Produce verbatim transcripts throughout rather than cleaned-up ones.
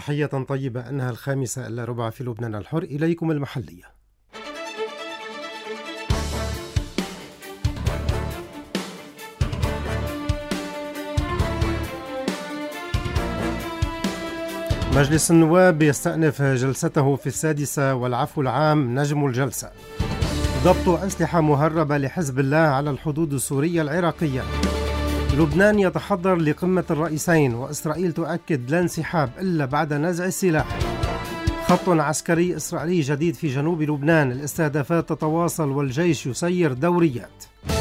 تحية طيبة، أنها الخامسة إلا ربع في لبنان الحر. إليكم المحلية. مجلس النواب يستأنف جلسته في السادسة والعفو العام نجم الجلسة. ضبط أسلحة مهربة لحزب الله على الحدود السورية العراقية. لبنان يتحضر لقمة الرئيسين، وإسرائيل تؤكد لا انسحاب إلا بعد نزع السلاح. خط عسكري إسرائيلي جديد في جنوب لبنان، الاستهدافات تتواصل والجيش يسير دوريات.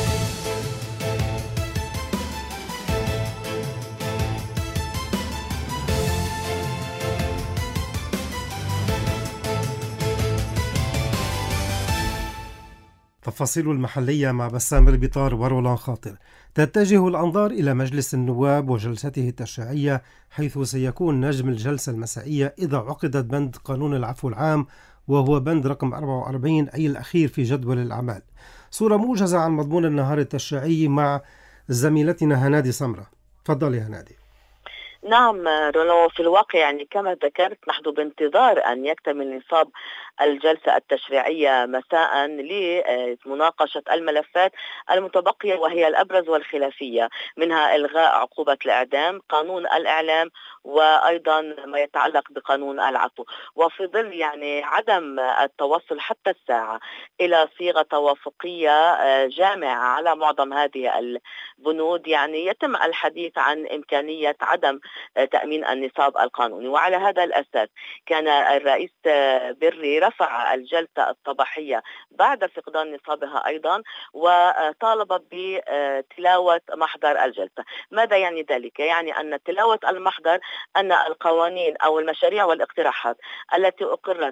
تفاصيل المحلية مع بسام البطار ورولان خاطر. تتجه الأنظار إلى مجلس النواب وجلسته التشريعية، حيث سيكون نجم الجلسة المسائية إذا عقدت بند قانون العفو العام، وهو بند رقم أربعة وأربعين أي الأخير في جدول الأعمال. صورة موجزة عن مضمون النهار التشريعي مع زميلتنا هنادي سمرة. تفضلي هنادي. نعم رولو، في الواقع يعني كما ذكرت نحن بانتظار أن يكتمل نصاب الجلسة التشريعية مساء لمناقشة الملفات المتبقية، وهي الأبرز والخلافية، منها إلغاء عقوبة الإعدام، قانون الإعلام، وأيضا ما يتعلق بقانون العفو. وفي ظل يعني عدم التوصل حتى الساعة إلى صيغة توافقية جامعة على معظم هذه البنود، يعني يتم الحديث عن إمكانية عدم تأمين النصاب القانوني. وعلى هذا الأساس كان الرئيس بري رفع الجلسة الصباحية بعد فقدان نصابها أيضا، وطالب بتلاوة محضر الجلسة. ماذا يعني ذلك؟ يعني أن تلاوة المحضر أن القوانين أو المشاريع والاقتراحات التي أقرت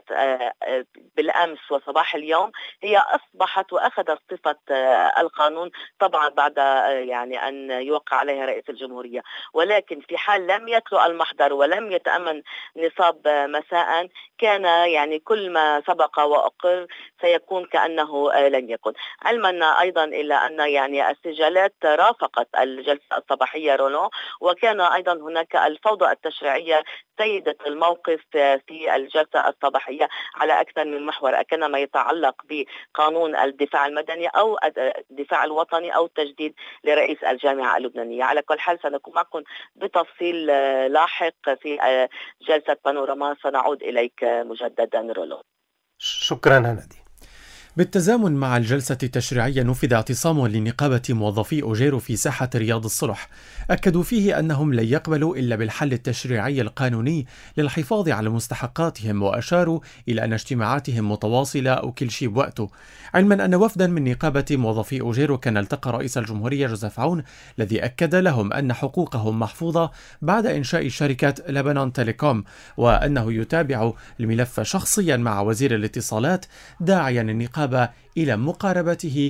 بالأمس وصباح اليوم هي أصبحت وأخذت صفة القانون، طبعا بعد يعني أن يوقع عليها رئيس الجمهورية. ولكن في حال لم يتلو المحضر ولم يتأمن نصاب مساء، كان يعني كل ما سبق وأقر سيكون كأنه لن يكن. علما أيضا إلى أن يعني السجالات رافقت الجلسة الصباحية رولو، وكان أيضا هناك الفوضى التشريعية سيدة الموقف في الجلسة الصباحية على أكثر من محور، كان ما يتعلق بقانون الدفاع المدني أو الدفاع الوطني أو التجديد لرئيس الجامعة اللبنانية. على كل حال سنكون معكم بتفصيل لاحق في جلسة بانوراما. سنعود إليك مجددا رولو. شكرا هنادي. بالتزامن مع الجلسة التشريعية نفذ اعتصام لنقابة موظفي أوجيرو في ساحة رياض الصلح، أكدوا فيه أنهم لن يقبلوا إلا بالحل التشريعي القانوني للحفاظ على مستحقاتهم، وأشاروا إلى أن اجتماعاتهم متواصلة وكل شيء بوقته، علما أن وفدا من نقابة موظفي أوجيرو كان التقى رئيس الجمهورية جوزيف عون، الذي أكد لهم أن حقوقهم محفوظة بعد إنشاء شركة لبنان تيليكوم، وأنه يتابع الملف شخصيا مع وزير الاتصالات، داعيا النقابة إلى مقاربته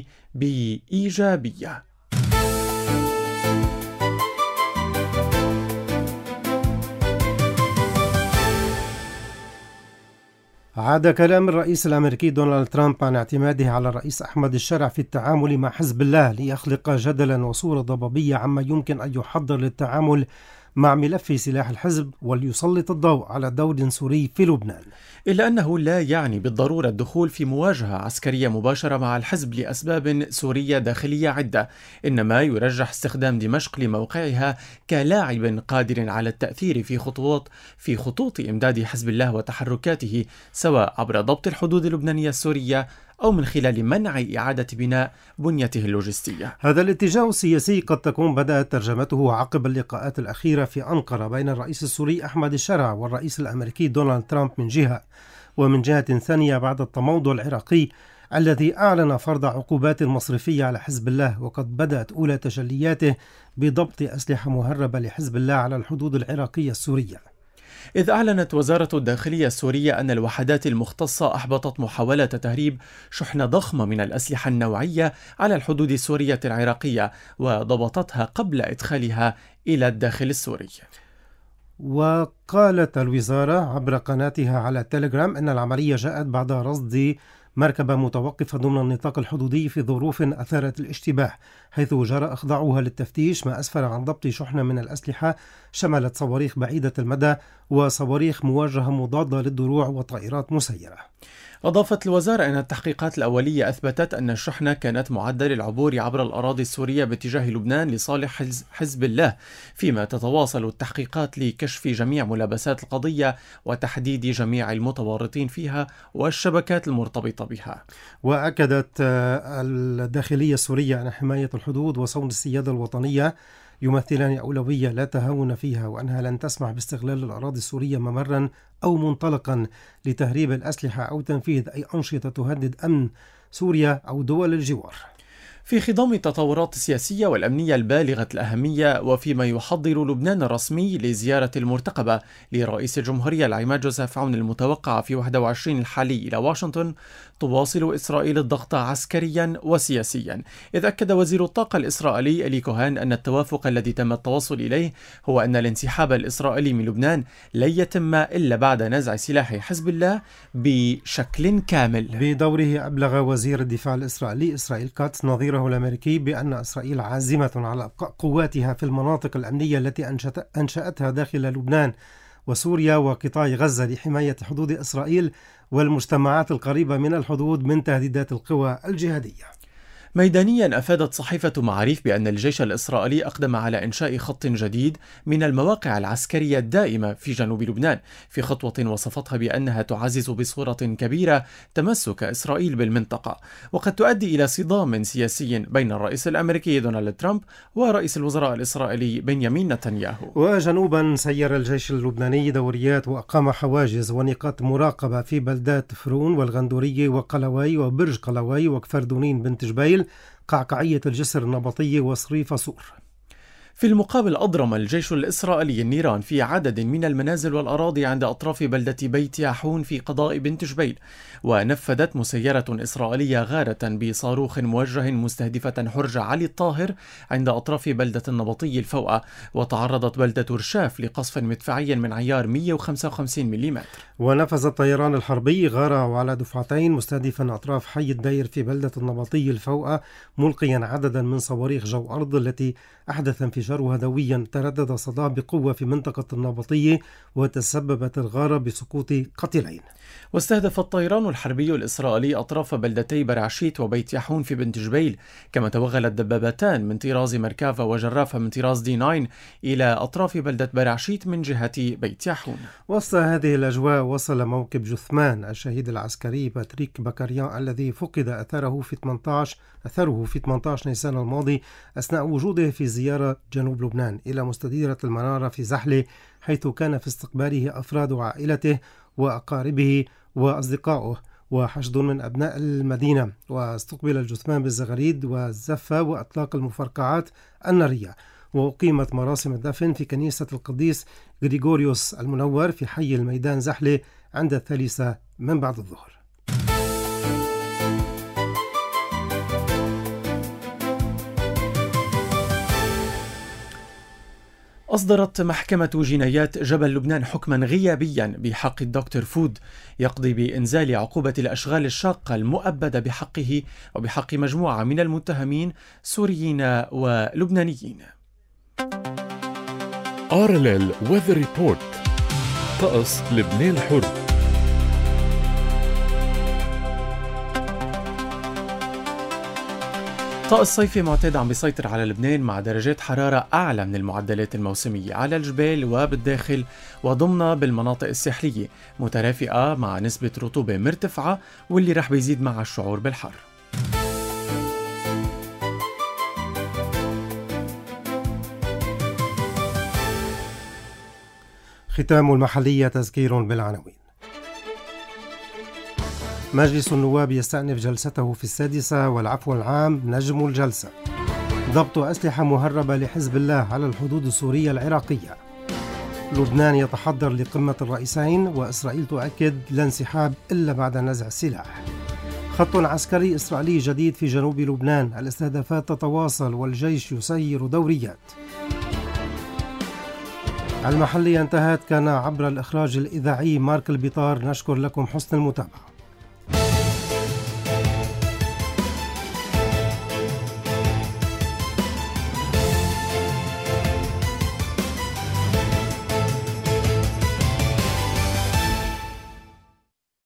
بإيجابية. عاد كلام الرئيس الأمريكي دونالد ترامب عن اعتماده على الرئيس أحمد الشرع في التعامل مع حزب الله ليخلق جدلا وصورة ضبابية عما يمكن أن يحضر للتعامل مع ملف سلاح الحزب وليسلط الضوء على دور سوري في لبنان. إلا أنه لا يعني بالضرورة الدخول في مواجهة عسكرية مباشرة مع الحزب لأسباب سورية داخلية عدة، إنما يرجح استخدام دمشق لموقعها كلاعب قادر على التأثير في خطوات في خطوط إمداد حزب الله وتحركاته، سواء عبر ضبط الحدود اللبنانية السورية أو من خلال منع إعادة بناء بنيته اللوجستية. هذا الاتجاه السياسي قد تكون بدأت ترجمته عقب اللقاءات الأخيرة في أنقرة بين الرئيس السوري أحمد الشرع والرئيس الأمريكي دونالد ترامب من جهة، ومن جهة ثانية بعد التموضع العراقي الذي أعلن فرض عقوبات مصرفية على حزب الله، وقد بدأت أولى تجلياته بضبط أسلحة مهربة لحزب الله على الحدود العراقية السورية. إذ أعلنت وزارة الداخلية السورية أن الوحدات المختصة أحبطت محاولة تهريب شحنة ضخمة من الأسلحة النوعية على الحدود السورية العراقية، وضبطتها قبل إدخالها إلى الداخل السوري. وقالت الوزارة عبر قناتها على تيليجرام أن العملية جاءت بعد رصد مركبة متوقفة ضمن النطاق الحدودي في ظروف أثارت الاشتباه، حيث جرى إخضاعها للتفتيش، ما أسفر عن ضبط شحنة من الأسلحة شملت صواريخ بعيدة المدى وصواريخ موجهة مضادة للدروع وطائرات مسيرة. أضافت الوزارة أن التحقيقات الأولية أثبتت أن الشحنة كانت معدة للعبور عبر الأراضي السورية باتجاه لبنان لصالح حزب الله، فيما تتواصل التحقيقات لكشف جميع ملابسات القضية وتحديد جميع المتورطين فيها والشبكات المرتبطة بها. وأكدت الداخلية السورية أن حماية الحدود وصون السيادة الوطنية يمثلان أولوية لا تهاون فيها، وأنها لن تسمح باستغلال الأراضي السورية ممرا أو منطلقا لتهريب الأسلحة أو تنفيذ أي أنشطة تهدد أمن سوريا أو دول الجوار. في خضم التطورات السياسية والأمنية البالغة الأهمية، وفيما يحضر لبنان الرسمي لزيارة المرتقبة لرئيس الجمهورية العماد جوزيف عون المتوقعة في واحد وعشرين الحالي إلى واشنطن، تواصل إسرائيل الضغط عسكريا وسياسيا، إذ أكد وزير الطاقة الإسرائيلي إلي كوهان أن التوافق الذي تم التوصل إليه هو أن الانسحاب الإسرائيلي من لبنان لن يتم إلا بعد نزع سلاح حزب الله بشكل كامل. بدوره أبلغ وزير الدفاع الإسرائيلي إسرائيل كاتس نظيره الأمريكي بأن إسرائيل عازمة على إبقاء قواتها في المناطق الأمنية التي أنشأتها داخل لبنان وسوريا وقطاع غزة لحماية حدود إسرائيل والمجتمعات القريبة من الحدود من تهديدات القوى الجهادية. ميدانيا أفادت صحيفة معاريف بأن الجيش الإسرائيلي أقدم على إنشاء خط جديد من المواقع العسكرية الدائمة في جنوب لبنان، في خطوة وصفتها بأنها تعزز بصورة كبيرة تمسك إسرائيل بالمنطقة، وقد تؤدي إلى صدام سياسي بين الرئيس الأمريكي دونالد ترامب ورئيس الوزراء الإسرائيلي بنيامين نتنياهو. وجنوبا سير الجيش اللبناني دوريات وأقام حواجز ونقاط مراقبة في بلدات فرون والغندورية وقلوي وبرج قلوي وكفر دونين بنت جبيل، قعقعية الجسر النبطية وصريف صور. في المقابل أضرم الجيش الإسرائيلي النيران في عدد من المنازل والأراضي عند أطراف بلدة بيت ياحون في قضاء بنت جبيل، ونفذت مسيرة إسرائيلية غارة بصاروخ موجه مستهدفة حرج علي الطاهر عند أطراف بلدة النبطي الفوقة، وتعرضت بلدة رشاف لقصف مدفعي من عيار مئة وخمسة وخمسين ملم. ونفذ الطيران الحربي غارة على دفعتين مستهدفا أطراف حي الدير في بلدة النبطي الفوقة، ملقيا عددا من صواريخ جو أرض التي أحدث انفجارها دويا تردد صداه بقوة في منطقة النبطية، وتسببت الغارة بسقوط قتيلين. واستهدف الطيران الحربي الإسرائيلي أطراف بلدتي برعشيت وبيت ياحون في بنت جبيل، كما توغلت دبابتان من طراز مركافة وجرافة من طراز دي تسعة إلى أطراف بلدة برعشيت من جهة بيت ياحون. وسط هذه الأجواء وصل موكب جثمان الشهيد العسكري باتريك بكريان الذي فقد أثره في ثمانية عشر أثره في ثمانية عشر نيسان الماضي أثناء وجوده في زيارة جنوب لبنان إلى مستديرة المنارة في زحلة، حيث كان في استقباله أفراد عائلته وأقاربه وأصدقائه وحشد من أبناء المدينة. واستقبل الجثمان بالزغاريد والزفة وأطلاق المفرقعات النارية، وأقيمت مراسم الدفن في كنيسة القديس غريغوريوس المنور في حي الميدان زحلة عند الثالثة من بعد الظهر. أصدرت محكمة جنايات جبل لبنان حكما غيابيا بحق الدكتور فود يقضي بإنزال عقوبة الأشغال الشاقة المؤبدة بحقه وبحق مجموعة من المتهمين سوريين ولبنانيين. آر إل إل Weather Report. طقس لبنان حر. طقس صيفي معتاد عم بيسيطر على لبنان مع درجات حرارة أعلى من المعدلات الموسمية على الجبال وبالداخل وضمن بالمناطق الساحلية، مترافقة مع نسبة رطوبة مرتفعة واللي رح بيزيد مع الشعور بالحر. ختام المحلية، تذكير بالعناوين. مجلس النواب يستأنف جلسته في السادسة والعفو العام نجم الجلسة. ضبط أسلحة مهربة لحزب الله على الحدود السورية العراقية. لبنان يتحضر لقمة الرئيسين، وإسرائيل تؤكد لا انسحاب إلا بعد نزع السلاح. خط عسكري إسرائيلي جديد في جنوب لبنان، الاستهدافات تتواصل والجيش يسير دوريات. المحلية انتهت، كان عبر الإخراج الإذاعي مارك البطار. نشكر لكم حسن المتابعة.